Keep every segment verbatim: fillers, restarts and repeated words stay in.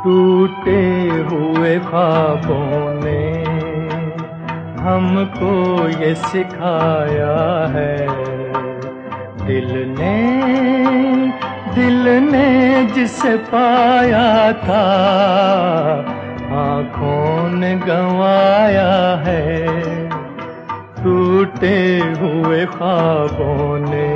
टूटे हुए ख्वाबों ने हमको ये सिखाया है, दिल ने दिल ने जिसे पाया था आँखों ने गंवाया है। टूटे हुए ख्वाबों ने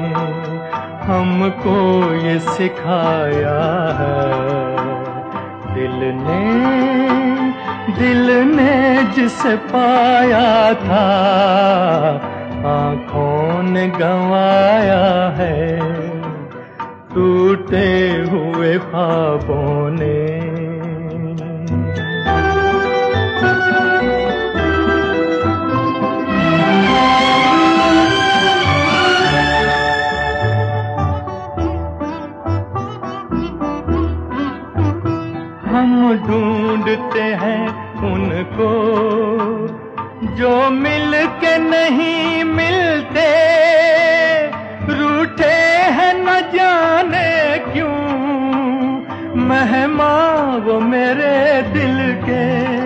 हमको ये सिखाया है, दिल ने दिल ने जिसे पाया था आँखों ने गंवाया है। टूटे हुए ख्वाबों ने हम ढूंढते हैं उनको जो मिल के नहीं मिलते, रूठे हैं न जाने क्यों मेहमान वो मेरे दिल के,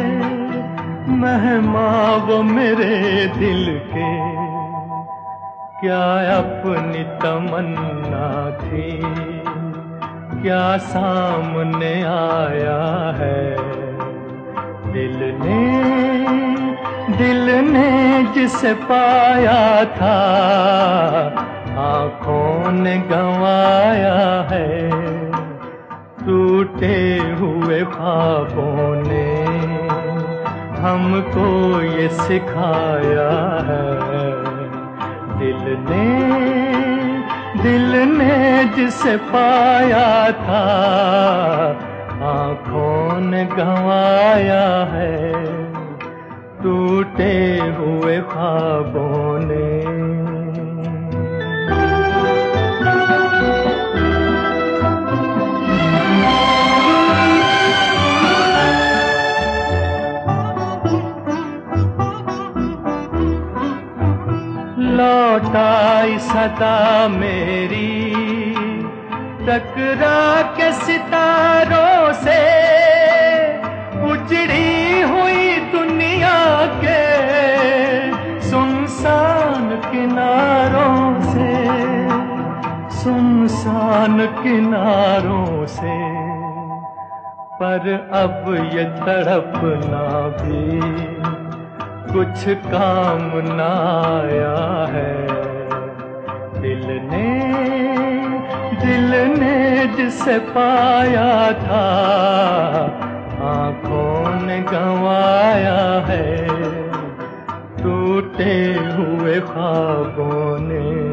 मेहमान वो मेरे दिल के। क्या अपनी तमन्ना थी क्या सामने आया है, दिल ने दिल ने जिसे पाया था आँखों ने गंवाया है। टूटे हुए ख्वाबों ने हमको ये सिखाया है, दिल ने दिल ने जिसे पाया था आँखों ने गंवाया है। टूटे हुए ख्वाबों ने लौटाई सदा मेरी टकरा के सितारों से, उजड़ी हुई दुनिया के सुनसान किनारों से, सुनसान किनारों से। पर अब ये तड़पना भी कुछ काम न आया है, दिल ने दिल ने जिसे पाया था आँखों ने गंवाया है। टूटे हुए ख्वाबों ने